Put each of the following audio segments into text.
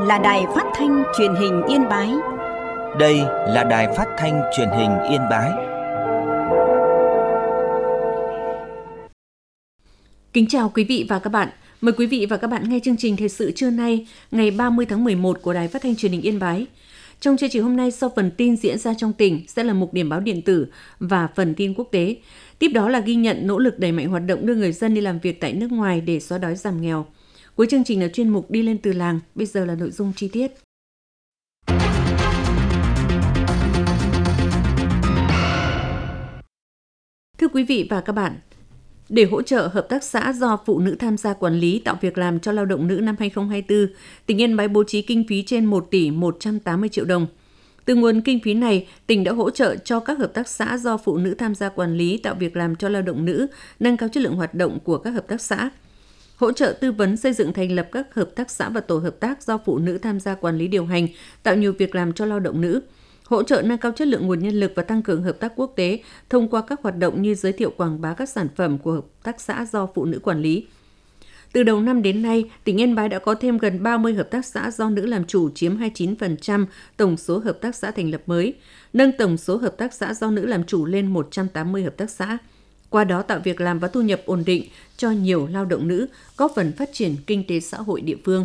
là Đài Phát thanh Truyền hình Yên Bái. Đây là Đài Phát thanh Truyền hình Yên Bái. Kính chào quý vị và các bạn. Mời quý vị và các bạn nghe chương trình thời sự trưa nay, ngày 30 tháng 11 của Đài Phát thanh Truyền hình Yên Bái. Trong chương trình hôm nay, sau phần tin diễn ra trong tỉnh sẽ là mục điểm báo điện tử và phần tin quốc tế. Tiếp đó là ghi nhận nỗ lực đẩy mạnh hoạt động đưa người dân đi làm việc tại nước ngoài để xóa đói giảm nghèo. Cuối chương trình là chuyên mục Đi lên từ làng. Bây giờ là nội dung chi tiết. Thưa quý vị và các bạn, để hỗ trợ hợp tác xã do phụ nữ tham gia quản lý tạo việc làm cho lao động nữ năm 2024, tỉnh Yên Bái bố trí kinh phí trên 1 tỷ 180 triệu đồng. Từ nguồn kinh phí này, tỉnh đã hỗ trợ cho các hợp tác xã do phụ nữ tham gia quản lý tạo việc làm cho lao động nữ, nâng cao chất lượng hoạt động của các hợp tác xã. Hỗ trợ tư vấn xây dựng thành lập các hợp tác xã và tổ hợp tác do phụ nữ tham gia quản lý điều hành, tạo nhiều việc làm cho lao động nữ. Hỗ trợ nâng cao chất lượng nguồn nhân lực và tăng cường hợp tác quốc tế thông qua các hoạt động như giới thiệu quảng bá các sản phẩm của hợp tác xã do phụ nữ quản lý. Từ đầu năm đến nay, tỉnh Yên Bái đã có thêm gần 30 hợp tác xã do nữ làm chủ chiếm 29% tổng số hợp tác xã thành lập mới, nâng tổng số hợp tác xã do nữ làm chủ lên 180 hợp tác xã. Qua đó tạo việc làm và thu nhập ổn định cho nhiều lao động nữ, góp phần phát triển kinh tế xã hội địa phương.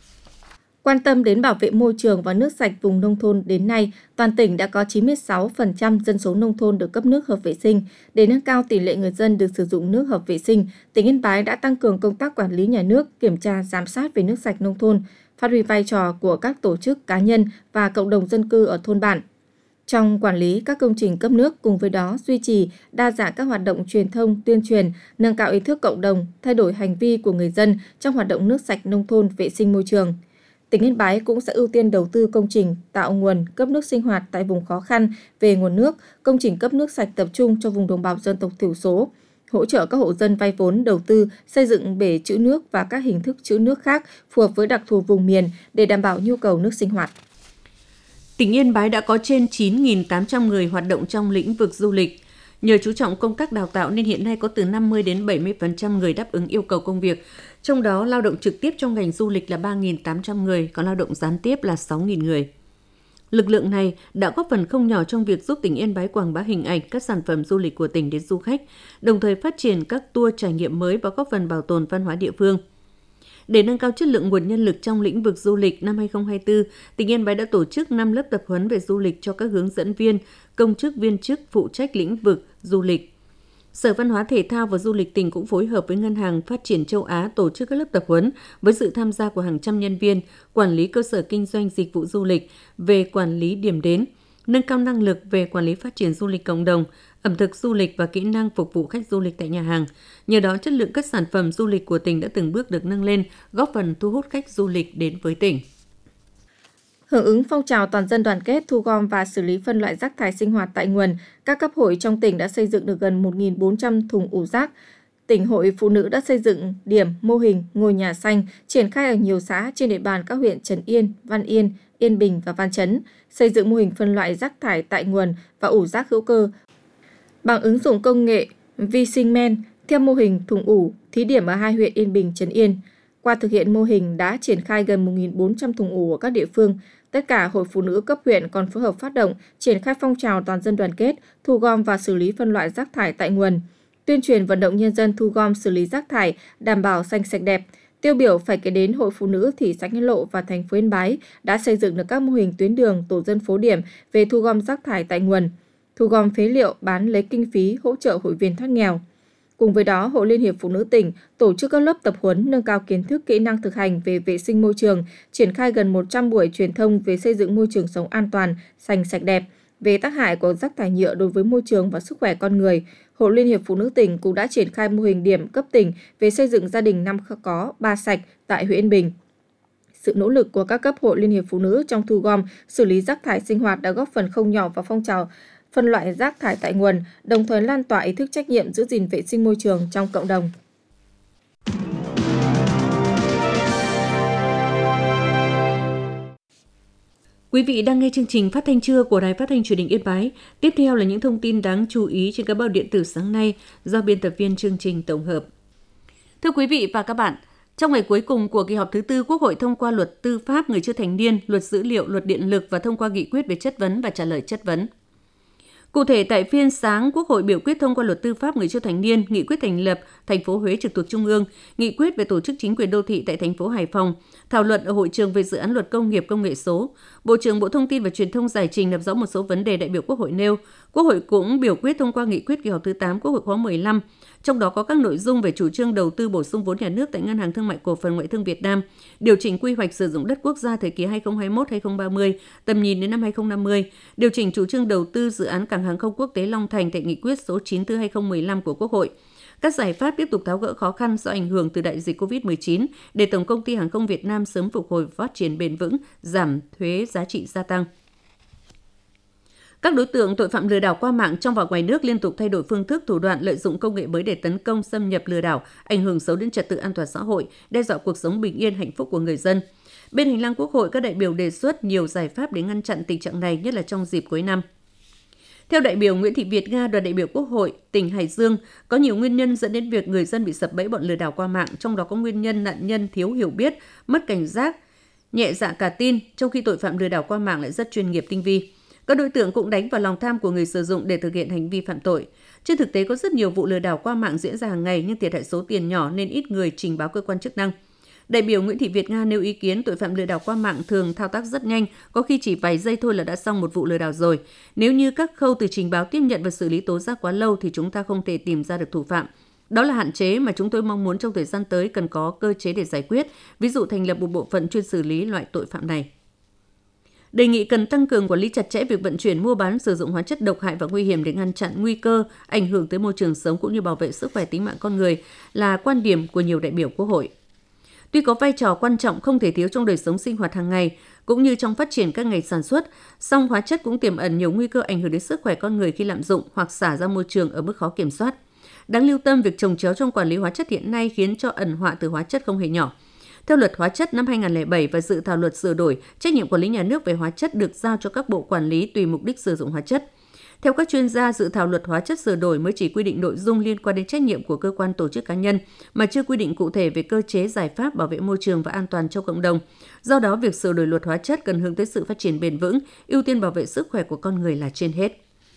Quan tâm đến bảo vệ môi trường và nước sạch vùng nông thôn đến nay, toàn tỉnh đã có 96% dân số nông thôn được cấp nước hợp vệ sinh. Để nâng cao tỷ lệ người dân được sử dụng nước hợp vệ sinh, tỉnh Yên Bái đã tăng cường công tác quản lý nhà nước, kiểm tra, giám sát về nước sạch nông thôn, phát huy vai trò của các tổ chức, cá nhân và cộng đồng dân cư ở thôn bản. Trong quản lý các công trình cấp nước, cùng với đó duy trì đa dạng các hoạt động truyền thông, tuyên truyền, nâng cao ý thức cộng đồng, thay đổi hành vi của người dân trong hoạt động nước sạch nông thôn, vệ sinh môi trường. Tỉnh Yên Bái cũng sẽ ưu tiên đầu tư công trình tạo nguồn cấp nước sinh hoạt tại vùng khó khăn về nguồn nước, công trình cấp nước sạch tập trung cho vùng đồng bào dân tộc thiểu số, hỗ trợ các hộ dân vay vốn đầu tư xây dựng bể trữ nước và các hình thức trữ nước khác phù hợp với đặc thù vùng miền để đảm bảo nhu cầu nước sinh hoạt. Tỉnh Yên Bái đã có trên 9.800 người hoạt động trong lĩnh vực du lịch. Nhờ chú trọng công tác đào tạo nên hiện nay có từ 50 đến 70% người đáp ứng yêu cầu công việc. Trong đó, lao động trực tiếp trong ngành du lịch là 3.800 người, còn lao động gián tiếp là 6.000 người. Lực lượng này đã góp phần không nhỏ trong việc giúp tỉnh Yên Bái quảng bá hình ảnh các sản phẩm du lịch của tỉnh đến du khách, đồng thời phát triển các tour trải nghiệm mới và góp phần bảo tồn văn hóa địa phương. Để nâng cao chất lượng nguồn nhân lực trong lĩnh vực du lịch năm 2024, tỉnh Yên Bái đã tổ chức 5 lớp tập huấn về du lịch cho các hướng dẫn viên, công chức viên chức phụ trách lĩnh vực du lịch. Sở Văn hóa Thể thao và Du lịch tỉnh cũng phối hợp với Ngân hàng Phát triển Châu Á tổ chức các lớp tập huấn với sự tham gia của hàng trăm nhân viên, quản lý cơ sở kinh doanh dịch vụ du lịch về quản lý điểm đến, nâng cao năng lực về quản lý phát triển du lịch cộng đồng, ẩm thực du lịch và kỹ năng phục vụ khách du lịch tại nhà hàng. Nhờ đó, chất lượng các sản phẩm du lịch của tỉnh đã từng bước được nâng lên, góp phần thu hút khách du lịch đến với tỉnh. Hưởng ứng phong trào toàn dân đoàn kết thu gom và xử lý phân loại rác thải sinh hoạt tại nguồn, các cấp hội trong tỉnh đã xây dựng được gần 1.400 thùng ủ rác. Tỉnh Hội Phụ nữ đã xây dựng điểm, mô hình, ngôi nhà xanh, triển khai ở nhiều xã trên địa bàn các huyện Trấn Yên, Văn Yên, Yên Bình và Văn Chấn, xây dựng mô hình phân loại rác thải tại nguồn và ủ rác hữu cơ. Bằng ứng dụng công nghệ vi sinh men theo mô hình thùng ủ, thí điểm ở 2 huyện Yên Bình, Trấn Yên. Qua thực hiện mô hình đã triển khai gần 1.400 thùng ủ ở các địa phương. Tất cả hội phụ nữ cấp huyện còn phối hợp phát động, triển khai phong trào toàn dân đoàn kết, thu gom và xử lý phân loại rác thải tại nguồn, tuyên truyền vận động nhân dân thu gom xử lý rác thải, đảm bảo xanh sạch đẹp. Tiêu biểu phải kể đến Hội Phụ nữ thị xã Nghĩa Lộ và thành phố Yên Bái đã xây dựng được các mô hình tuyến đường, tổ dân phố điểm về thu gom rác thải tại nguồn, thu gom phế liệu bán lấy kinh phí hỗ trợ hội viên thoát nghèo. Cùng với đó, Hội Liên hiệp Phụ nữ tỉnh tổ chức các lớp tập huấn nâng cao kiến thức kỹ năng thực hành về vệ sinh môi trường, triển khai gần 100 buổi truyền thông về xây dựng môi trường sống an toàn, xanh sạch đẹp, về tác hại của rác thải nhựa đối với môi trường và sức khỏe con người. Hội Liên hiệp Phụ nữ tỉnh cũng đã triển khai mô hình điểm cấp tỉnh về xây dựng gia đình 5 có 3 sạch tại huyện Yên Bình. Sự nỗ lực của các cấp Hội Liên hiệp Phụ nữ trong thu gom, xử lý rác thải sinh hoạt đã góp phần không nhỏ vào phong trào phân loại rác thải tại nguồn, đồng thời lan tỏa ý thức trách nhiệm giữ gìn vệ sinh môi trường trong cộng đồng. Quý vị đang nghe chương trình phát thanh trưa của Đài Phát thanh Truyền hình Yên Bái. Tiếp theo là những thông tin đáng chú ý trên các báo điện tử sáng nay do biên tập viên chương trình tổng hợp. Thưa quý vị và các bạn, Trong ngày cuối cùng của kỳ họp thứ tư, Quốc hội thông qua luật tư pháp người chưa thành niên, luật dữ liệu, luật điện lực và thông qua nghị quyết về chất vấn và trả lời chất vấn. Cụ thể, tại phiên sáng, Quốc hội biểu quyết thông qua luật tư pháp người chưa thành niên, nghị quyết thành lập thành phố Huế trực thuộc Trung ương, nghị quyết về tổ chức chính quyền đô thị tại thành phố Hải Phòng, thảo luận ở hội trường về dự án luật công nghiệp công nghệ số. Bộ trưởng Bộ Thông tin và Truyền thông giải trình làm rõ một số vấn đề đại biểu Quốc hội nêu. Quốc hội cũng biểu quyết thông qua nghị quyết kỳ họp thứ 8 Quốc hội khóa 15, trong đó có các nội dung về chủ trương đầu tư bổ sung vốn nhà nước tại Ngân hàng Thương mại Cổ phần Ngoại thương Việt Nam, điều chỉnh quy hoạch sử dụng đất quốc gia thời kỳ 2021-2030, tầm nhìn đến năm 2050, điều chỉnh chủ trương đầu tư dự án cảng hàng không quốc tế Long Thành tại nghị quyết số 94/2015 của Quốc hội. Các giải pháp tiếp tục tháo gỡ khó khăn do ảnh hưởng từ đại dịch COVID-19 để Tổng công ty Hàng không Việt Nam sớm phục hồi và phát triển bền vững, giảm thuế giá trị gia tăng. Các đối tượng tội phạm lừa đảo qua mạng trong và ngoài nước liên tục thay đổi phương thức, thủ đoạn, lợi dụng công nghệ mới để tấn công, xâm nhập, lừa đảo, ảnh hưởng xấu đến trật tự an toàn xã hội, đe dọa cuộc sống bình yên, hạnh phúc của người dân. Bên hành lang Quốc hội, các đại biểu đề xuất nhiều giải pháp để ngăn chặn tình trạng này, nhất là trong dịp cuối năm. Theo đại biểu Nguyễn Thị Việt Nga, đoàn đại biểu Quốc hội tỉnh Hải Dương, có nhiều nguyên nhân dẫn đến việc người dân bị sập bẫy bọn lừa đảo qua mạng, trong đó có nguyên nhân nạn nhân thiếu hiểu biết, mất cảnh giác, nhẹ dạ cả tin, trong khi tội phạm lừa đảo qua mạng lại rất chuyên nghiệp tinh vi. Các đối tượng cũng đánh vào lòng tham của người sử dụng để thực hiện hành vi phạm tội. Trên thực tế có rất nhiều vụ lừa đảo qua mạng diễn ra hàng ngày nhưng thiệt hại số tiền nhỏ nên ít người trình báo cơ quan chức năng. Đại biểu Nguyễn Thị Việt Nga nêu ý kiến tội phạm lừa đảo qua mạng thường thao tác rất nhanh, có khi chỉ vài giây thôi là đã xong một vụ lừa đảo rồi. Nếu như các khâu từ trình báo, tiếp nhận và xử lý tố giác quá lâu thì chúng ta không thể tìm ra được thủ phạm. Đó là hạn chế mà chúng tôi mong muốn trong thời gian tới cần có cơ chế để giải quyết, ví dụ thành lập một bộ phận chuyên xử lý loại tội phạm này. Đề nghị cần tăng cường quản lý chặt chẽ việc vận chuyển, mua bán, sử dụng hóa chất độc hại và nguy hiểm để ngăn chặn nguy cơ ảnh hưởng tới môi trường sống cũng như bảo vệ sức khỏe tính mạng con người là quan điểm của nhiều đại biểu Quốc hội. Tuy có vai trò quan trọng không thể thiếu trong đời sống sinh hoạt hàng ngày cũng như trong phát triển các ngành sản xuất, song hóa chất cũng tiềm ẩn nhiều nguy cơ ảnh hưởng đến sức khỏe con người khi lạm dụng hoặc xả ra môi trường ở mức khó kiểm soát. Đáng lưu tâm, việc chồng chéo trong quản lý hóa chất hiện nay khiến cho ẩn họa từ hóa chất không hề nhỏ. Theo luật hóa chất năm 2007 và dự thảo luật sửa đổi, trách nhiệm quản lý nhà nước về hóa chất được giao cho các bộ quản lý tùy mục đích sử dụng hóa chất. Theo các chuyên gia, dự thảo luật hóa chất sửa đổi mới chỉ quy định nội dung liên quan đến trách nhiệm của cơ quan, tổ chức, cá nhân, mà chưa quy định cụ thể về cơ chế, giải pháp bảo vệ môi trường và an toàn cho cộng đồng. Do đó, việc sửa đổi luật hóa chất cần hướng tới sự phát triển bền vững, ưu tiên bảo vệ sức khỏe của con người là trên hết.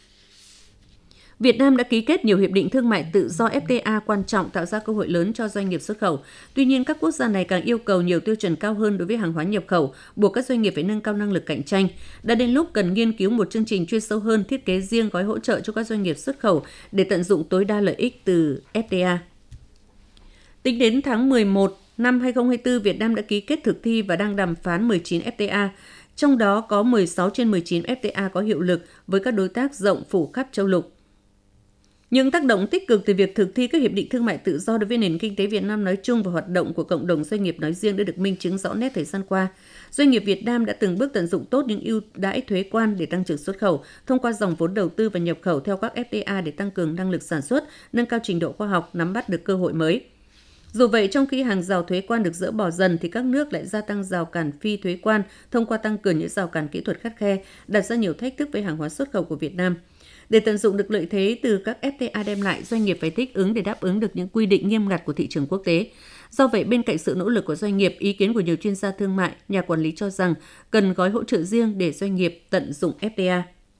Việt Nam đã ký kết nhiều hiệp định thương mại tự do FTA quan trọng tạo ra cơ hội lớn cho doanh nghiệp xuất khẩu. Tuy nhiên, các quốc gia này càng yêu cầu nhiều tiêu chuẩn cao hơn đối với hàng hóa nhập khẩu, buộc các doanh nghiệp phải nâng cao năng lực cạnh tranh. Đã đến lúc cần nghiên cứu một chương trình chuyên sâu hơn, thiết kế riêng gói hỗ trợ cho các doanh nghiệp xuất khẩu để tận dụng tối đa lợi ích từ FTA. Tính đến tháng 11 năm 2024, Việt Nam đã ký kết thực thi và đang đàm phán 19 FTA, trong đó có 16 trên 19 FTA có hiệu lực với các đối tác rộng phủ khắp châu lục. Những tác động tích cực từ việc thực thi các hiệp định thương mại tự do đối với nền kinh tế Việt Nam nói chung và hoạt động của cộng đồng doanh nghiệp nói riêng đã được minh chứng rõ nét thời gian qua. Doanh nghiệp Việt Nam đã từng bước tận dụng tốt những ưu đãi thuế quan để tăng trưởng xuất khẩu, thông qua dòng vốn đầu tư và nhập khẩu theo các FTA để tăng cường năng lực sản xuất, nâng cao trình độ khoa học, nắm bắt được cơ hội mới. Dù vậy, trong khi hàng rào thuế quan được dỡ bỏ dần thì các nước lại gia tăng rào cản phi thuế quan thông qua tăng cường những rào cản kỹ thuật khắt khe, đặt ra nhiều thách thức với hàng hóa xuất khẩu của Việt Nam. Để tận dụng được lợi thế từ các FTA đem lại, doanh nghiệp phải thích ứng để đáp ứng được những quy định nghiêm ngặt của thị trường quốc tế. Do vậy, bên cạnh sự nỗ lực của doanh nghiệp, ý kiến của nhiều chuyên gia thương mại, nhà quản lý cho rằng cần gói hỗ trợ riêng để doanh nghiệp tận dụng FTA.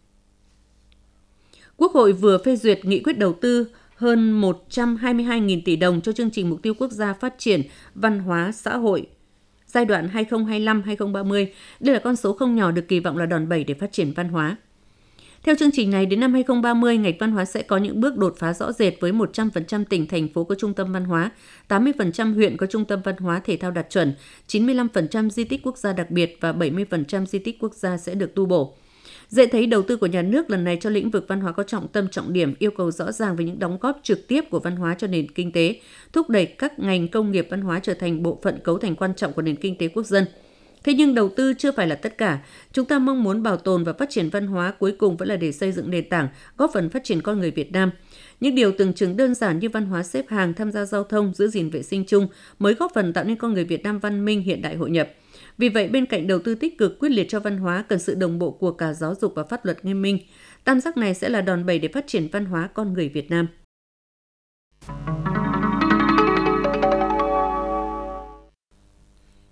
Quốc hội vừa phê duyệt nghị quyết đầu tư hơn 122.000 tỷ đồng cho chương trình mục tiêu quốc gia phát triển văn hóa xã hội giai đoạn 2025-2030. Đây là con số không nhỏ được kỳ vọng là đòn bẩy để phát triển văn hóa. Theo chương trình này, đến năm 2030, ngành văn hóa sẽ có những bước đột phá rõ rệt với 100% tỉnh, thành phố có trung tâm văn hóa, 80% huyện có trung tâm văn hóa thể thao đạt chuẩn, 95% di tích quốc gia đặc biệt và 70% di tích quốc gia sẽ được tu bổ. Dễ thấy đầu tư của nhà nước lần này cho lĩnh vực văn hóa có trọng tâm trọng điểm, yêu cầu rõ ràng về những đóng góp trực tiếp của văn hóa cho nền kinh tế, thúc đẩy các ngành công nghiệp văn hóa trở thành bộ phận cấu thành quan trọng của nền kinh tế quốc dân. Thế nhưng đầu tư chưa phải là tất cả. Chúng ta mong muốn bảo tồn và phát triển văn hóa cuối cùng vẫn là để xây dựng nền tảng, góp phần phát triển con người Việt Nam. Những điều tưởng chừng đơn giản như văn hóa xếp hàng, tham gia giao thông, giữ gìn vệ sinh chung mới góp phần tạo nên con người Việt Nam văn minh, hiện đại, hội nhập. Vì vậy, bên cạnh đầu tư tích cực quyết liệt cho văn hóa, cần sự đồng bộ của cả giáo dục và pháp luật nghiêm minh. Tam giác này sẽ là đòn bẩy để phát triển văn hóa con người Việt Nam.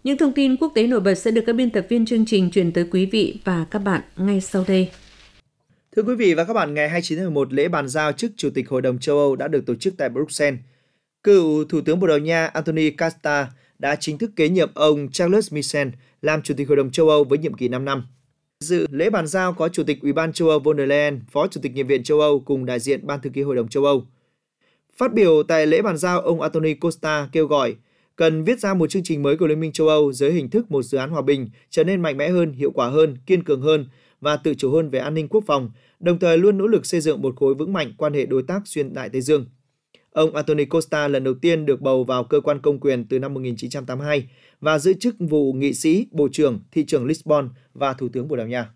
Những thông tin quốc tế nổi bật sẽ được các biên tập viên chương trình truyền tới quý vị và các bạn ngay sau đây. Thưa quý vị và các bạn, ngày 29 tháng 11, lễ bàn giao chức Chủ tịch Hội đồng châu Âu đã được tổ chức tại Bruxelles. Cựu Thủ tướng Bồ Đào Nha Anthony Costa đã chính thức kế nhiệm ông Charles Michel làm Chủ tịch Hội đồng châu Âu với nhiệm kỳ 5 năm. Dự lễ bàn giao có Chủ tịch Ủy ban châu Âu von der Leyen, Phó Chủ tịch Nghị viện châu Âu cùng đại diện Ban thư ký Hội đồng châu Âu. Phát biểu tại lễ bàn giao, ông Anthony Costa kêu gọi cần viết ra một chương trình mới của Liên minh châu Âu dưới hình thức một dự án hòa bình, trở nên mạnh mẽ hơn, hiệu quả hơn, kiên cường hơn và tự chủ hơn về an ninh quốc phòng, đồng thời luôn nỗ lực xây dựng một khối vững mạnh quan hệ đối tác xuyên Đại Tây Dương. Ông Anthony Costa lần đầu tiên được bầu vào cơ quan công quyền từ năm 1982 và giữ chức vụ nghị sĩ, bộ trưởng, thị trưởng Lisbon và Thủ tướng Bồ Đào Nha.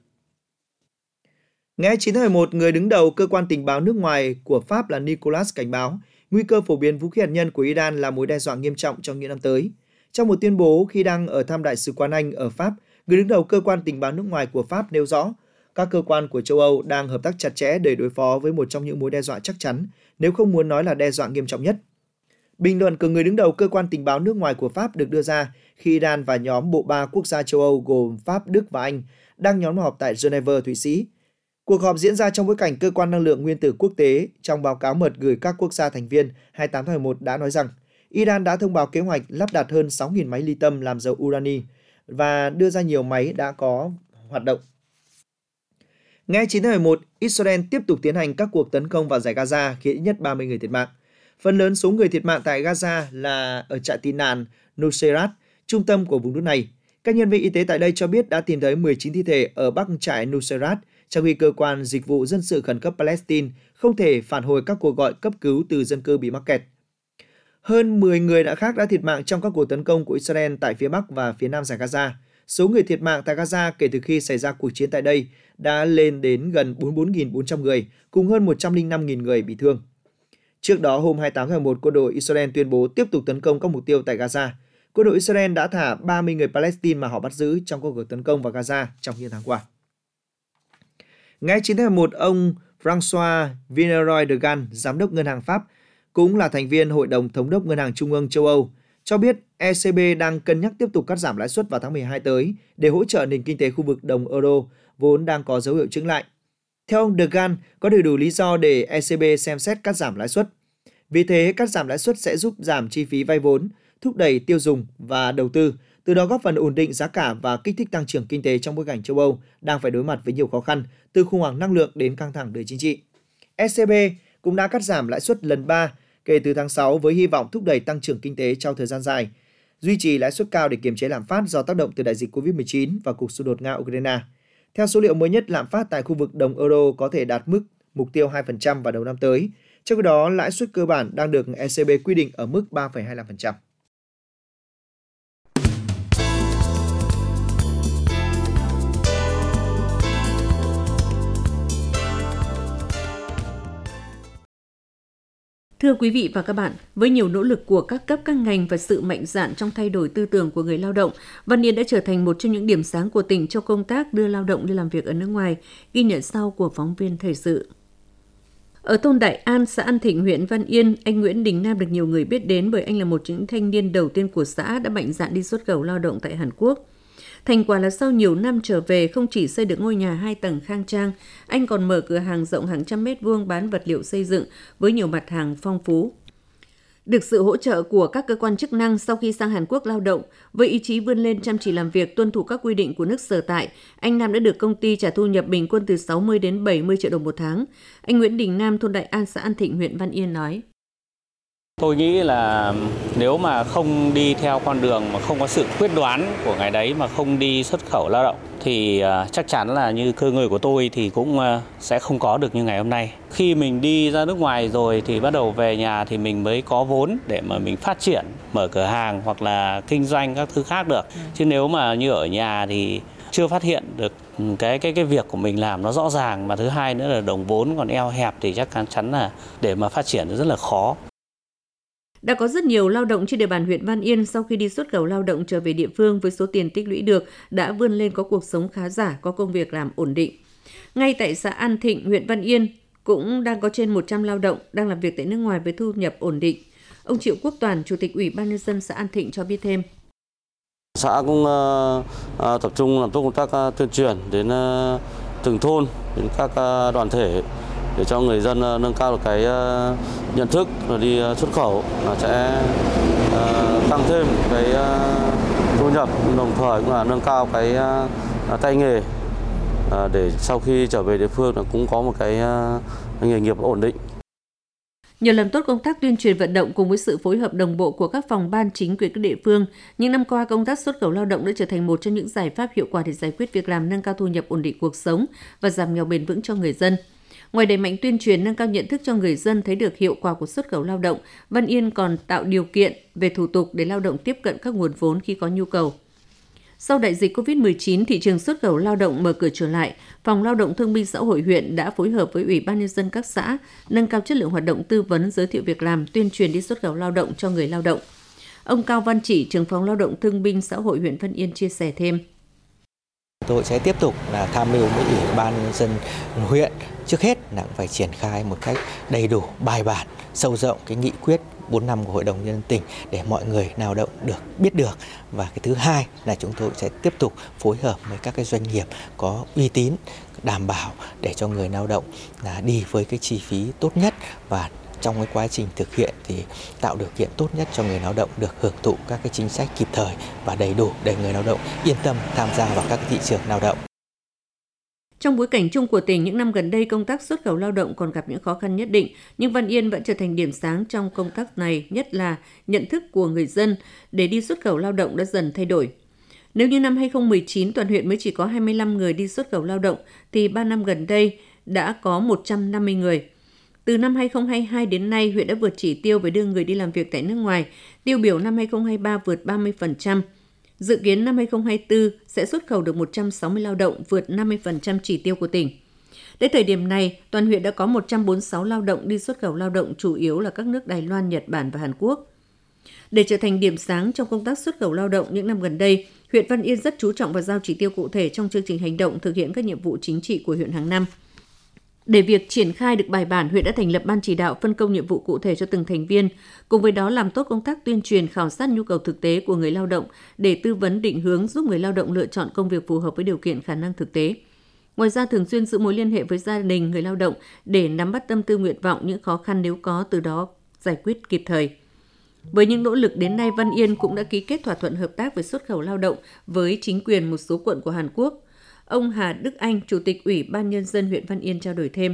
Ngày 9 tháng 11, người đứng đầu cơ quan tình báo nước ngoài của Pháp là Nicolas cảnh báo nguy cơ phổ biến vũ khí hạt nhân của Iran là mối đe dọa nghiêm trọng trong những năm tới. Trong một tuyên bố khi đang ở thăm Đại sứ quán Anh ở Pháp, người đứng đầu cơ quan tình báo nước ngoài của Pháp nêu rõ các cơ quan của châu Âu đang hợp tác chặt chẽ để đối phó với một trong những mối đe dọa chắc chắn, nếu không muốn nói là đe dọa nghiêm trọng nhất. Bình luận của người đứng đầu cơ quan tình báo nước ngoài của Pháp được đưa ra khi Iran và nhóm bộ ba quốc gia châu Âu gồm Pháp, Đức và Anh đang nhóm họp tại Geneva, Thụy Sĩ. Cuộc họp diễn ra trong bối cảnh Cơ quan Năng lượng Nguyên tử Quốc tế trong báo cáo mật gửi các quốc gia thành viên 28 tháng 11 đã nói rằng Iran đã thông báo kế hoạch lắp đặt hơn 6.000 máy ly tâm làm dầu urani và đưa ra nhiều máy đã có hoạt động. Ngày 9 tháng 11, Israel tiếp tục tiến hành các cuộc tấn công vào Dải Gaza khiến ít nhất 30 người thiệt mạng. Phần lớn số người thiệt mạng tại Gaza là ở trại tị nạn Nuseirat, trung tâm của vùng nước này. Các nhân viên y tế tại đây cho biết đã tìm thấy 19 thi thể ở bắc trại Nuseirat, trong khi cơ quan dịch vụ dân sự khẩn cấp Palestine không thể phản hồi các cuộc gọi cấp cứu từ dân cư bị mắc kẹt. Hơn 10 người khác đã thiệt mạng trong các cuộc tấn công của Israel tại phía bắc và phía nam Dải Gaza. Số người thiệt mạng tại Gaza kể từ khi xảy ra cuộc chiến tại đây đã lên đến gần 44.400 người, cùng hơn 105.000 người bị thương. Trước đó, hôm 28 tháng 11, quân đội Israel tuyên bố tiếp tục tấn công các mục tiêu tại Gaza. Quân đội Israel đã thả 30 người Palestine mà họ bắt giữ trong cuộc tấn công vào Gaza trong những tháng qua. Ngày 9 tháng 11, ông François Villeroy de Gaulle, giám đốc ngân hàng Pháp, cũng là thành viên Hội đồng Thống đốc Ngân hàng Trung ương châu Âu, cho biết ECB đang cân nhắc tiếp tục cắt giảm lãi suất vào tháng 12 tới để hỗ trợ nền kinh tế khu vực đồng euro vốn đang có dấu hiệu chững lại. Theo ông de Gaulle, có đầy đủ lý do để ECB xem xét cắt giảm lãi suất. Vì thế, cắt giảm lãi suất sẽ giúp giảm chi phí vay vốn, thúc đẩy tiêu dùng và đầu tư, từ đó góp phần ổn định giá cả và kích thích tăng trưởng kinh tế trong bối cảnh châu Âu đang phải đối mặt với nhiều khó khăn, từ khủng hoảng năng lượng đến căng thẳng địa chính trị. ECB cũng đã cắt giảm lãi suất lần 3 kể từ tháng 6 với hy vọng thúc đẩy tăng trưởng kinh tế trong thời gian dài, duy trì lãi suất cao để kiềm chế lạm phát do tác động từ đại dịch Covid-19 và cuộc xung đột Nga-Ukraine. Theo số liệu mới nhất, lạm phát tại khu vực đồng euro có thể đạt mức mục tiêu 2% vào đầu năm tới, trong khi đó lãi suất cơ bản đang được ECB quy định ở mức 3,25%. Thưa quý vị và các bạn, với nhiều nỗ lực của các cấp các ngành và sự mạnh dạn trong thay đổi tư tưởng của người lao động, Văn Yên đã trở thành một trong những điểm sáng của tỉnh cho công tác đưa lao động đi làm việc ở nước ngoài, ghi nhận sau của phóng viên thời sự. Ở thôn Đại An, xã An Thịnh, huyện Văn Yên, anh Nguyễn Đình Nam được nhiều người biết đến bởi anh là một trong những thanh niên đầu tiên của xã đã mạnh dạn đi xuất khẩu lao động tại Hàn Quốc. Thành quả là sau nhiều năm trở về, không chỉ xây được ngôi nhà 2 tầng khang trang, anh còn mở cửa hàng rộng hàng trăm mét vuông bán vật liệu xây dựng với nhiều mặt hàng phong phú. Được sự hỗ trợ của các cơ quan chức năng sau khi sang Hàn Quốc lao động, với ý chí vươn lên chăm chỉ làm việc tuân thủ các quy định của nước sở tại, anh Nam đã được công ty trả thu nhập bình quân từ 60 đến 70 triệu đồng một tháng. Anh Nguyễn Đình Nam, thôn Đại An, xã An Thịnh, huyện Văn Yên nói. Tôi nghĩ là nếu mà không đi theo con đường mà không có sự quyết đoán của ngày đấy mà không đi xuất khẩu lao động thì chắc chắn là như cơ người của tôi thì cũng sẽ không có được như ngày hôm nay. Khi mình đi ra nước ngoài rồi thì bắt đầu về nhà thì mình mới có vốn để mà mình phát triển, mở cửa hàng hoặc là kinh doanh các thứ khác được. Chứ nếu mà như ở nhà thì chưa phát hiện được cái việc của mình làm nó rõ ràng, mà thứ hai nữa là đồng vốn còn eo hẹp thì chắc chắn là để mà phát triển rất là khó. Đã có rất nhiều lao động trên địa bàn huyện Văn Yên sau khi đi xuất khẩu lao động trở về địa phương với số tiền tích lũy được đã vươn lên có cuộc sống khá giả, có công việc làm ổn định. Ngay tại xã An Thịnh, huyện Văn Yên cũng đang có trên 100 lao động đang làm việc tại nước ngoài với thu nhập ổn định. Ông Triệu Quốc Toàn, Chủ tịch Ủy ban Nhân dân xã An Thịnh cho biết thêm. Xã cũng tập trung làm tốt công tác tuyên truyền đến từng thôn, đến các đoàn thể để cho người dân nâng cao được cái nhận thức và đi xuất khẩu là sẽ tăng thêm cái thu nhập, đồng thời cũng là nâng cao cái tay nghề để sau khi trở về địa phương là cũng có một cái nghề nghiệp ổn định. Nhờ làm tốt công tác tuyên truyền vận động cùng với sự phối hợp đồng bộ của các phòng ban chính quyền các địa phương, những năm qua công tác xuất khẩu lao động đã trở thành một trong những giải pháp hiệu quả để giải quyết việc làm, nâng cao thu nhập, ổn định cuộc sống và giảm nghèo bền vững cho người dân. Ngoài đẩy mạnh tuyên truyền, nâng cao nhận thức cho người dân thấy được hiệu quả của xuất khẩu lao động, Văn Yên còn tạo điều kiện về thủ tục để lao động tiếp cận các nguồn vốn khi có nhu cầu. Sau đại dịch COVID-19, thị trường xuất khẩu lao động mở cửa trở lại, Phòng Lao động Thương binh Xã hội huyện đã phối hợp với Ủy ban Nhân dân các xã, nâng cao chất lượng hoạt động tư vấn, giới thiệu việc làm, tuyên truyền đi xuất khẩu lao động cho người lao động. Ông Cao Văn Chỉ, trưởng Phòng Lao động Thương binh Xã hội huyện Văn Yên chia sẻ thêm. Tôi sẽ tiếp tục là tham mưu với Ủy ban Nhân dân huyện, trước hết là phải triển khai một cách đầy đủ, bài bản, sâu rộng cái nghị quyết 4 năm của Hội đồng Nhân dân tỉnh để mọi người lao động biết được. Và cái thứ hai là chúng tôi sẽ tiếp tục phối hợp với các cái doanh nghiệp có uy tín, đảm bảo để cho người lao động là đi với cái chi phí tốt nhất, và trong cái quá trình thực hiện thì tạo điều kiện tốt nhất cho người lao động được hưởng thụ các cái chính sách kịp thời và đầy đủ để người lao động yên tâm tham gia vào các thị trường lao động. Trong bối cảnh chung của tỉnh, những năm gần đây công tác xuất khẩu lao động còn gặp những khó khăn nhất định, nhưng Văn Yên vẫn trở thành điểm sáng trong công tác này, nhất là nhận thức của người dân để đi xuất khẩu lao động đã dần thay đổi. Nếu như năm 2019 toàn huyện mới chỉ có 25 người đi xuất khẩu lao động, thì 3 năm gần đây đã có 150 người. Từ năm 2022 đến nay, huyện đã vượt chỉ tiêu về đưa người đi làm việc tại nước ngoài, tiêu biểu năm 2023 vượt 30%. Dự kiến năm 2024 sẽ xuất khẩu được 160 lao động, vượt 50% chỉ tiêu của tỉnh. Đến thời điểm này, toàn huyện đã có 146 lao động đi xuất khẩu lao động, chủ yếu là các nước Đài Loan, Nhật Bản và Hàn Quốc. Để trở thành điểm sáng trong công tác xuất khẩu lao động những năm gần đây, huyện Văn Yên rất chú trọng và giao chỉ tiêu cụ thể trong chương trình hành động thực hiện các nhiệm vụ chính trị của huyện hàng năm. Để việc triển khai được bài bản, huyện đã thành lập ban chỉ đạo phân công nhiệm vụ cụ thể cho từng thành viên, cùng với đó làm tốt công tác tuyên truyền, khảo sát nhu cầu thực tế của người lao động để tư vấn định hướng giúp người lao động lựa chọn công việc phù hợp với điều kiện khả năng thực tế. Ngoài ra, thường xuyên giữ mối liên hệ với gia đình người lao động để nắm bắt tâm tư, nguyện vọng, những khó khăn nếu có, từ đó giải quyết kịp thời. Với những nỗ lực đến nay, Văn Yên cũng đã ký kết thỏa thuận hợp tác về xuất khẩu lao động với chính quyền một số quận của Hàn Quốc. Ông Hà Đức Anh, Chủ tịch Ủy ban Nhân dân huyện Văn Yên trao đổi thêm.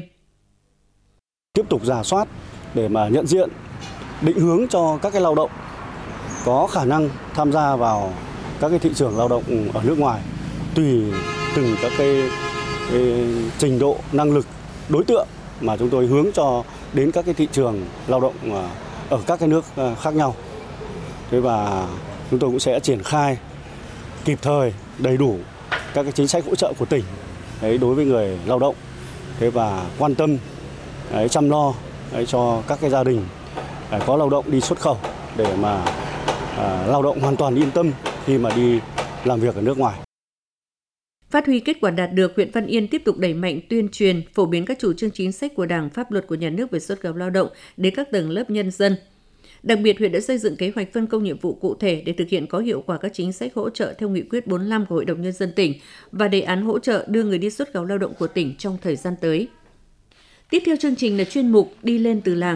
Tiếp tục rà soát để mà nhận diện, định hướng cho các cái lao động có khả năng tham gia vào các cái thị trường lao động ở nước ngoài, tùy từng các cái trình độ năng lực đối tượng mà chúng tôi hướng cho đến các cái thị trường lao động ở các cái nước khác nhau. Thế và chúng tôi cũng sẽ triển khai kịp thời, đầy đủ các cái chính sách hỗ trợ của tỉnh đối với người lao động, thế và quan tâm chăm lo cho các cái gia đình có lao động đi xuất khẩu để mà lao động hoàn toàn yên tâm khi mà đi làm việc ở nước ngoài. Phát huy kết quả đạt được, huyện Văn Yên tiếp tục đẩy mạnh tuyên truyền, phổ biến các chủ trương chính sách của Đảng, pháp luật của nhà nước về xuất khẩu lao động đến các tầng lớp nhân dân. Đặc biệt, huyện đã xây dựng kế hoạch phân công nhiệm vụ cụ thể để thực hiện có hiệu quả các chính sách hỗ trợ theo nghị quyết 45 của Hội đồng Nhân dân tỉnh và đề án hỗ trợ đưa người đi xuất khẩu lao động của tỉnh trong thời gian tới. Tiếp theo chương trình là chuyên mục Đi lên từ làng.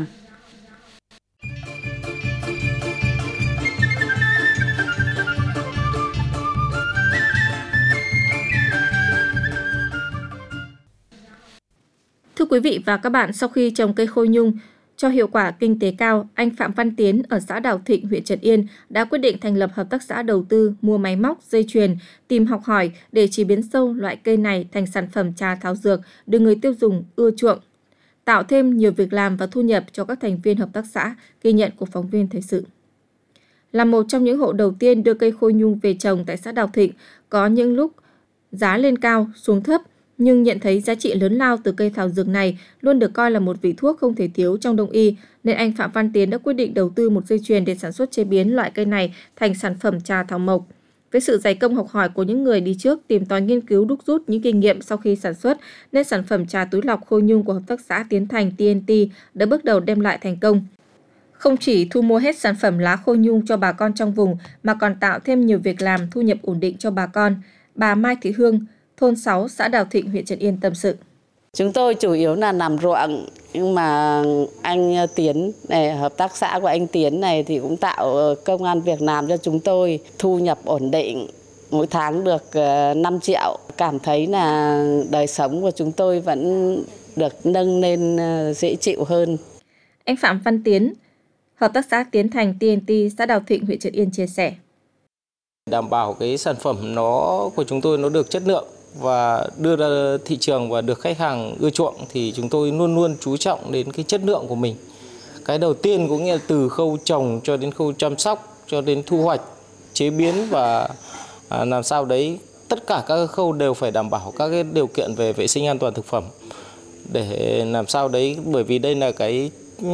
Thưa quý vị và các bạn, sau khi trồng cây khôi nhung cho hiệu quả kinh tế cao, anh Phạm Văn Tiến ở xã Đào Thịnh, huyện Trần Yên đã quyết định thành lập hợp tác xã đầu tư mua máy móc, dây chuyền, tìm học hỏi để chế biến sâu loại cây này thành sản phẩm trà thảo dược được người tiêu dùng ưa chuộng, tạo thêm nhiều việc làm và thu nhập cho các thành viên hợp tác xã, ghi nhận của phóng viên Thời sự. Là một trong những hộ đầu tiên đưa cây khôi nhung về trồng tại xã Đào Thịnh, có những lúc giá lên cao, xuống thấp, nhưng nhận thấy giá trị lớn lao từ cây thảo dược này luôn được coi là một vị thuốc không thể thiếu trong đông y, nên anh Phạm Văn Tiến đã quyết định đầu tư một dây chuyền để sản xuất chế biến loại cây này thành sản phẩm trà thảo mộc. Với sự dày công học hỏi của những người đi trước, tìm tòi nghiên cứu đúc rút những kinh nghiệm sau khi sản xuất, nên sản phẩm trà túi lọc khôi nhung của hợp tác xã Tiến Thành TNT đã bước đầu đem lại thành công. Không chỉ thu mua hết sản phẩm lá khô nhung cho bà con trong vùng mà còn tạo thêm nhiều việc làm, thu nhập ổn định cho bà con. Bà Mai Thị Hương, thôn 6, xã Đào Thịnh, huyện Trấn Yên tâm sự. Chúng tôi chủ yếu là làm ruộng, nhưng mà anh Tiến này, hợp tác xã của anh Tiến này thì cũng tạo công ăn việc làm cho chúng tôi, thu nhập ổn định, mỗi tháng được 5 triệu. Cảm thấy là đời sống của chúng tôi vẫn được nâng lên dễ chịu hơn. Anh Phạm Văn Tiến, hợp tác xã Tiến Thành TNT, xã Đào Thịnh, huyện Trấn Yên chia sẻ. Đảm bảo cái sản phẩm của chúng tôi nó được chất lượng và đưa ra thị trường và được khách hàng ưa chuộng thì chúng tôi luôn luôn chú trọng đến cái chất lượng của mình. Cái đầu tiên cũng nghĩa là từ khâu trồng cho đến khâu chăm sóc cho đến thu hoạch, chế biến và làm sao đấy tất cả các khâu đều phải đảm bảo các cái điều kiện về vệ sinh an toàn thực phẩm để làm sao đấy, bởi vì đây là cái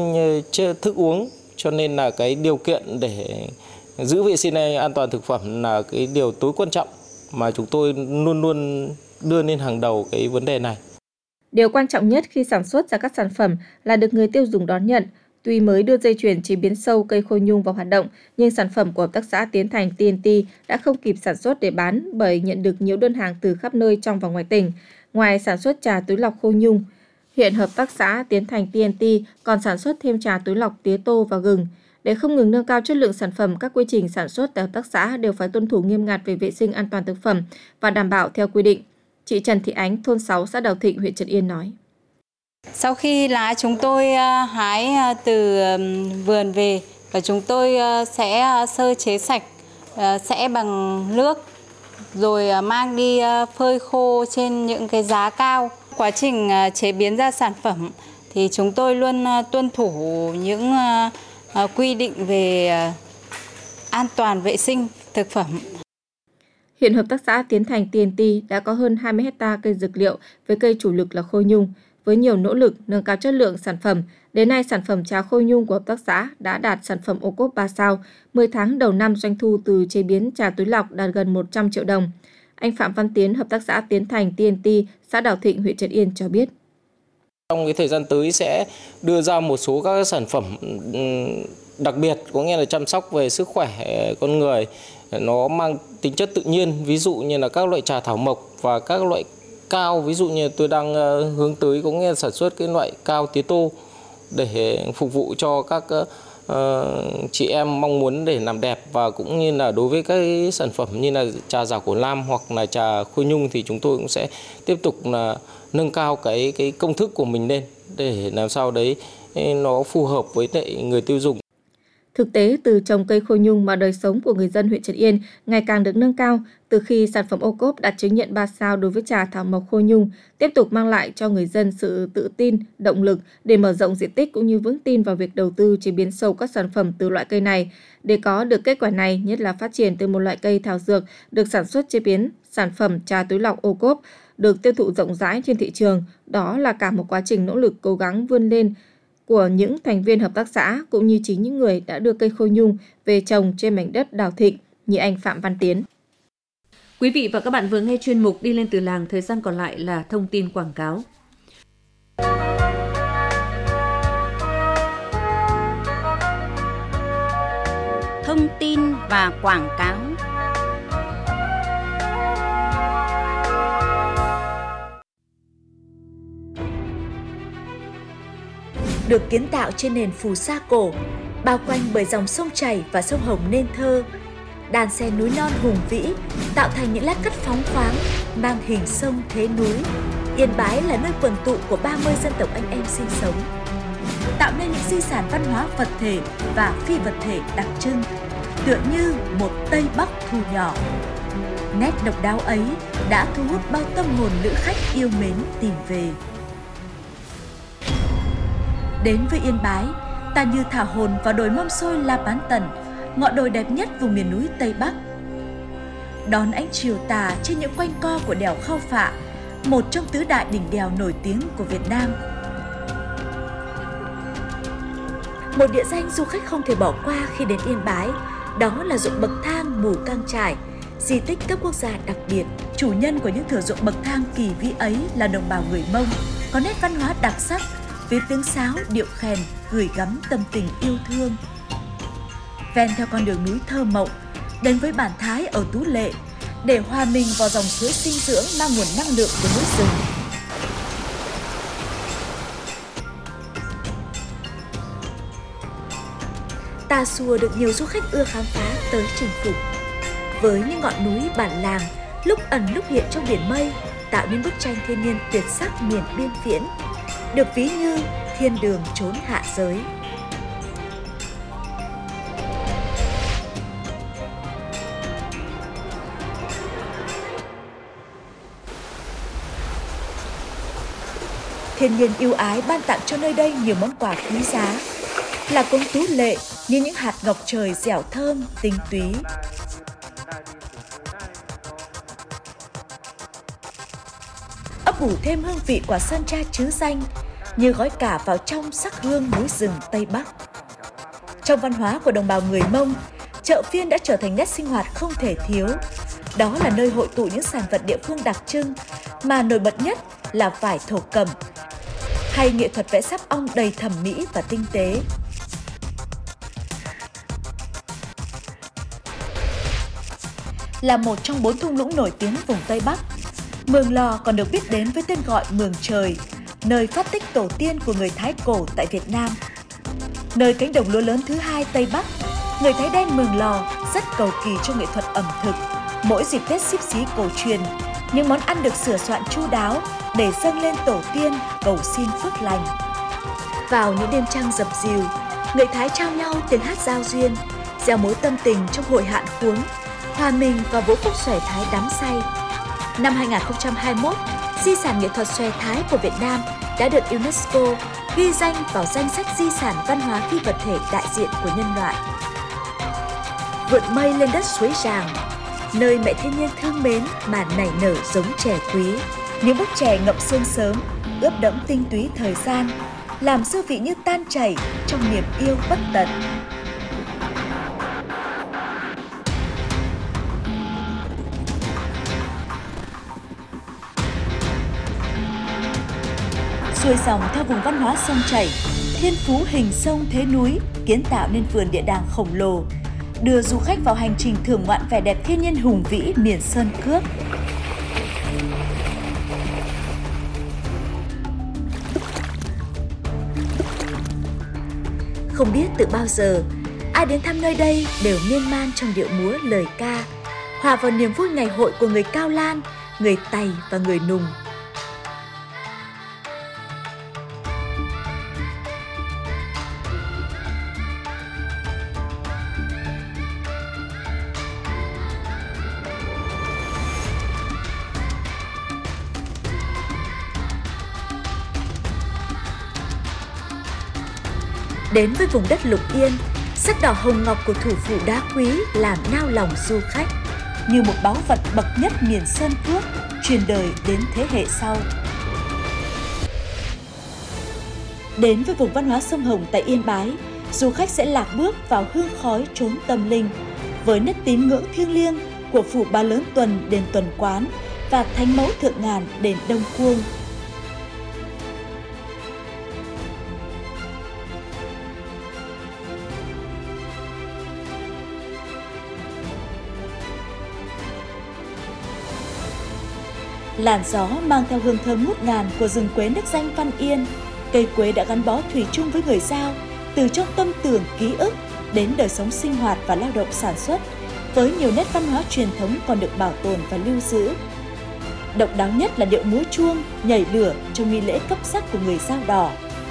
thức uống cho nên là cái điều kiện để giữ vệ sinh an toàn thực phẩm là cái điều tối quan trọng mà chúng tôi luôn luôn đưa lên hàng đầu cái vấn đề này. Điều quan trọng nhất khi sản xuất ra các sản phẩm là được người tiêu dùng đón nhận. Tuy mới đưa dây chuyền chế biến sâu cây khô nhung vào hoạt động, nhưng sản phẩm của hợp tác xã Tiến Thành TNT đã không kịp sản xuất để bán bởi nhận được nhiều đơn hàng từ khắp nơi trong và ngoài tỉnh. Ngoài sản xuất trà túi lọc khô nhung, hiện hợp tác xã Tiến Thành TNT còn sản xuất thêm trà túi lọc tía tô và gừng. Để không ngừng nâng cao chất lượng sản phẩm, các quy trình sản xuất tại hợp tác xã đều phải tuân thủ nghiêm ngặt về vệ sinh an toàn thực phẩm và đảm bảo theo quy định. Chị Trần Thị Ánh, thôn 6, xã Đào Thịnh, huyện Trấn Yên nói. Sau khi lá chúng tôi hái từ vườn về và chúng tôi sẽ sơ chế sạch, sẽ bằng nước rồi mang đi phơi khô trên những cái giá cao. Quá trình chế biến ra sản phẩm thì chúng tôi luôn tuân thủ những quy định về an toàn vệ sinh thực phẩm. Hiện hợp tác xã Tiến Thành TNT đã có hơn 20 hectare cây dược liệu với cây chủ lực là khô nhung. Với nhiều nỗ lực nâng cao chất lượng sản phẩm, đến nay sản phẩm trà khô nhung của hợp tác xã đã đạt sản phẩm ô cốp 3 sao. 10 tháng đầu năm doanh thu từ chế biến trà túi lọc đạt gần 100 triệu đồng. Anh Phạm Văn Tiến, hợp tác xã Tiến Thành TNT, xã Đào Thịnh, huyện Trấn Yên cho biết. Trong cái thời gian tới sẽ đưa ra một số các sản phẩm đặc biệt, có nghĩa là chăm sóc về sức khỏe con người, nó mang tính chất tự nhiên, ví dụ như là các loại trà thảo mộc và các loại cao, ví dụ như tôi đang hướng tới có nghĩa là sản xuất cái loại cao tía tô để phục vụ cho các chị em mong muốn để làm đẹp, và cũng như là đối với các sản phẩm như là trà giảo cổ lam hoặc là trà khô nhung thì chúng tôi cũng sẽ tiếp tục là nâng cao cái công thức của mình lên để làm sao đấy nó phù hợp với người tiêu dùng. Thực tế, từ trồng cây khô nhung mà đời sống của người dân huyện Trấn Yên ngày càng được nâng cao, từ khi sản phẩm ô cốp đạt chứng nhận 3 sao đối với trà thảo mộc khô nhung, tiếp tục mang lại cho người dân sự tự tin, động lực để mở rộng diện tích cũng như vững tin vào việc đầu tư chế biến sâu các sản phẩm từ loại cây này. Để có được kết quả này, nhất là phát triển từ một loại cây thảo dược được sản xuất chế biến sản phẩm trà túi lọc ô cốp được tiêu thụ rộng rãi trên thị trường, đó là cả một quá trình nỗ lực cố gắng vươn lên của những thành viên hợp tác xã cũng như chính những người đã đưa cây khô nhung về trồng trên mảnh đất Đào Thịnh như anh Phạm Văn Tiến. Quý vị và các bạn vừa nghe chuyên mục Đi lên từ làng, thời gian còn lại là thông tin quảng cáo. Thông tin và quảng cáo. Được kiến tạo trên nền phù sa cổ, bao quanh bởi dòng sông chảy và sông Hồng nên thơ, đan xen núi non hùng vĩ tạo thành những lát cắt phóng khoáng mang hình sông thế núi. Yên Bái là nơi quần tụ của 30 dân tộc anh em sinh sống, tạo nên những di sản văn hóa vật thể và phi vật thể đặc trưng, tựa như một Tây Bắc thu nhỏ. Nét độc đáo ấy đã thu hút bao tâm hồn lữ khách yêu mến tìm về. Đến với Yên Bái, ta như thả hồn vào đồi mâm xôi La Bán Tần, ngọn đồi đẹp nhất vùng miền núi Tây Bắc. Đón ánh chiều tà trên những quanh co của đèo Khao Phạ, một trong tứ đại đỉnh đèo nổi tiếng của Việt Nam. Một địa danh du khách không thể bỏ qua khi đến Yên Bái, đó là ruộng bậc thang Mù Cang Chải, di tích cấp quốc gia đặc biệt. Chủ nhân của những thửa ruộng bậc thang kỳ vĩ ấy là đồng bào người Mông, có nét văn hóa đặc sắc phía tiếng sáo điệu khèn gửi gắm tâm tình yêu thương. Ven theo con đường núi thơ mộng, đến với bản Thái ở Tú Lệ để hòa mình vào dòng suối sinh dưỡng mang nguồn năng lượng của núi rừng. Tà Xùa được nhiều du khách ưa khám phá tới chinh phục. Với những ngọn núi bản làng lúc ẩn lúc hiện trong biển mây, tạo nên bức tranh thiên nhiên tuyệt sắc miền biên viễn, được ví như thiên đường chốn hạ giới. Thiên nhiên ưu ái ban tặng cho nơi đây nhiều món quà quý giá, là công Tú Lệ như những hạt ngọc trời dẻo thơm, tinh túy. Ấp ủ thêm hương vị quả sơn tra trứ danh như gói cả vào trong sắc hương núi rừng Tây Bắc. Trong văn hóa của đồng bào người Mông, chợ phiên đã trở thành nét sinh hoạt không thể thiếu. Đó là nơi hội tụ những sản vật địa phương đặc trưng, mà nổi bật nhất là vải thổ cẩm, hay nghệ thuật vẽ sáp ong đầy thẩm mỹ và tinh tế. Là một trong 4 thung lũng nổi tiếng vùng Tây Bắc, Mường Lò còn được biết đến với tên gọi Mường Trời, nơi phát tích tổ tiên của người Thái cổ tại Việt Nam. Nơi cánh đồng lúa lớn thứ hai Tây Bắc, người Thái đen Mường Lò rất cầu kỳ cho nghệ thuật ẩm thực. Mỗi dịp Tết Xíp Xí cổ truyền, những món ăn được sửa soạn chu đáo để dâng lên tổ tiên cầu xin phước lành. Vào những đêm trăng dập dìu, người Thái trao nhau tiếng hát giao duyên, gieo mối tâm tình trong hội hạn khuống, hòa mình vào vũ khúc xòe Thái đắm say. Năm 2021, di sản nghệ thuật xòe Thái của Việt Nam đã được UNESCO ghi danh vào danh sách di sản văn hóa phi vật thể đại diện của nhân loại. Vượt mây lên đất suối Ràng, nơi mẹ thiên nhiên thương mến mà nảy nở giống chè quý. Những bức chè ngậm sương sớm, ướp đẫm tinh túy thời gian, làm dư vị như tan chảy trong niềm yêu bất tận. Xuôi dòng theo vùng văn hóa sông chảy, thiên phú hình sông thế núi kiến tạo nên vườn địa đàng khổng lồ, đưa du khách vào hành trình thưởng ngoạn vẻ đẹp thiên nhiên hùng vĩ miền sơn cước. Không biết từ bao giờ, ai đến thăm nơi đây đều miên man trong điệu múa lời ca, hòa vào niềm vui ngày hội của người Cao Lan, người Tày và người Nùng. Đến với vùng đất Lục Yên, sắc đỏ hồng ngọc của thủ phủ đá quý làm nao lòng du khách, như một báu vật bậc nhất miền sơn cước, truyền đời đến thế hệ sau. Đến với vùng văn hóa sông Hồng tại Yên Bái, du khách sẽ lạc bước vào hương khói chốn tâm linh, với nét tín ngưỡng thiêng liêng của phủ Ba Lớn Tuần đền Tuần Quán và Thánh Mẫu Thượng Ngàn đền Đông Cuông. Làn gió mang theo hương thơm ngút ngàn của rừng quế nước danh Văn Yên. Cây quế đã gắn bó thủy chung với người Dao, từ trong tâm tưởng ký ức đến đời sống sinh hoạt và lao động sản xuất, với nhiều nét văn hóa truyền thống còn được bảo tồn và lưu giữ. Độc đáo nhất là điệu múa chuông, nhảy lửa trong nghi lễ cấp sắc của người Dao đỏ.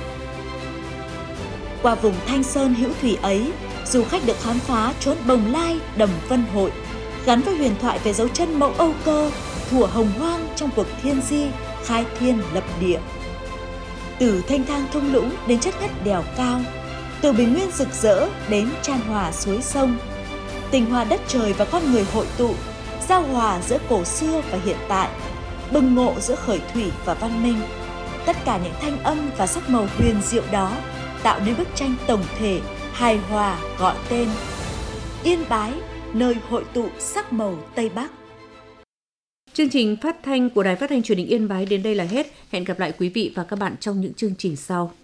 Qua vùng Thanh Sơn hữu thủy ấy, du khách được khám phá chốn Bồng Lai, Đầm Vân Hội, gắn với huyền thoại về dấu chân mẫu Âu Cơ, thuở hồng hoang trong cuộc thiên di, khai thiên lập địa. Từ thanh thang thung lũng đến chất ngất đèo cao, từ bình nguyên rực rỡ đến chan hòa suối sông, tình hòa đất trời và con người hội tụ, giao hòa giữa cổ xưa và hiện tại, bừng ngộ giữa khởi thủy và văn minh. Tất cả những thanh âm và sắc màu huyền diệu đó tạo nên bức tranh tổng thể, hài hòa gọi tên Yên Bái, nơi hội tụ sắc màu Tây Bắc. Chương trình phát thanh của Đài Phát thanh Truyền hình Yên Bái đến đây là hết. Hẹn gặp lại quý vị và các bạn trong những chương trình sau.